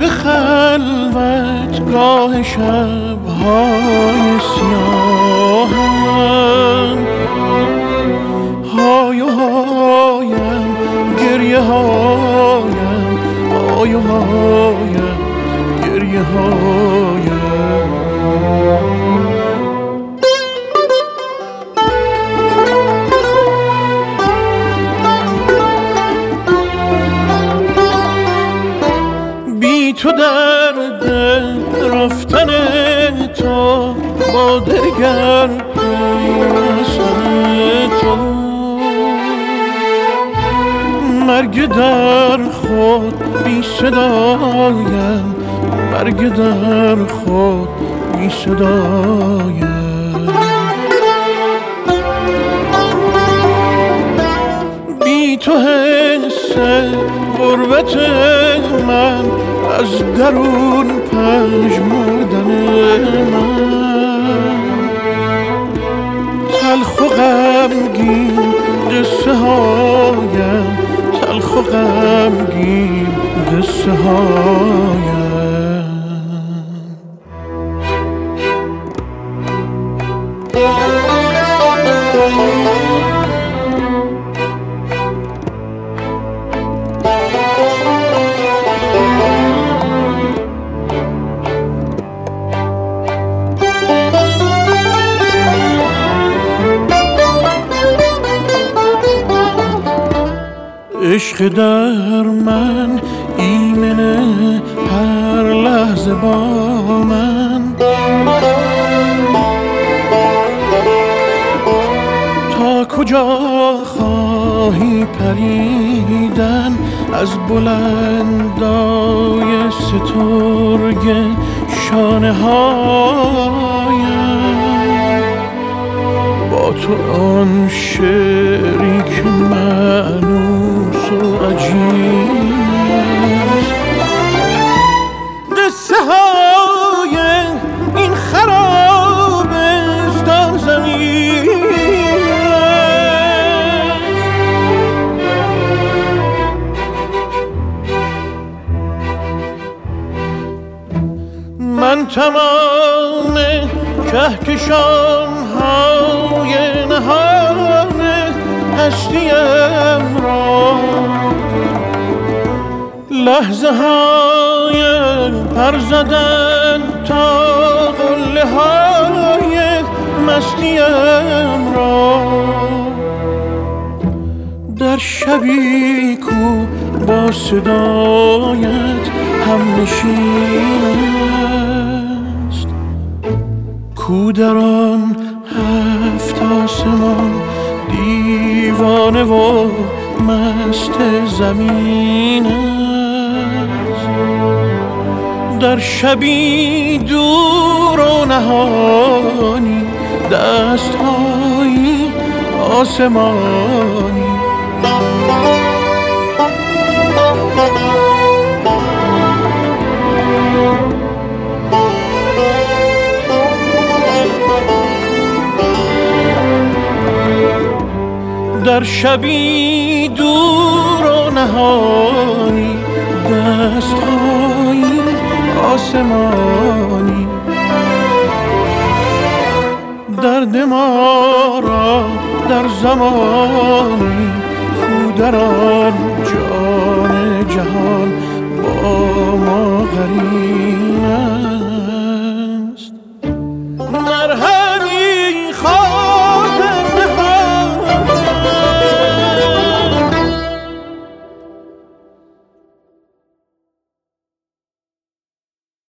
به خلوتگاه شب‌های سیاهم، های و هایم گریه هایم، های و هایم گریه هایم. بی تو درد رفتن تو با دگر پیوستن تو، مرگ در خود بی صدایم، مرگ در خود بی صدایم. بی تو حس غربت من از درون پژمردن من، تلخ و غمگین قصه هایم، تلخ و غمگین قصه هایم. عشق در من ایمنه هر لحظه با من، تا کجا خواهی پریدن از بلندای سترگ شانه هایم. با تو آن شعری که مأنوس و عجیب است، قصه های این خرابستان زمین است. من تمام کهکشان های نهان هستیم را، لحظه های پر زدن تا قله های مستیم را، در شبی کو با صدایت هم نشین است، کو در آن هفت آسمان دیوانه و مست زمین است. در شبی دور و نهانی دست‌های آسمانی، در شبی دور و نهانی دست‌های آسمانی. درد ما را در زمانی کو در آن جان جهان با ما قرین است. مرهم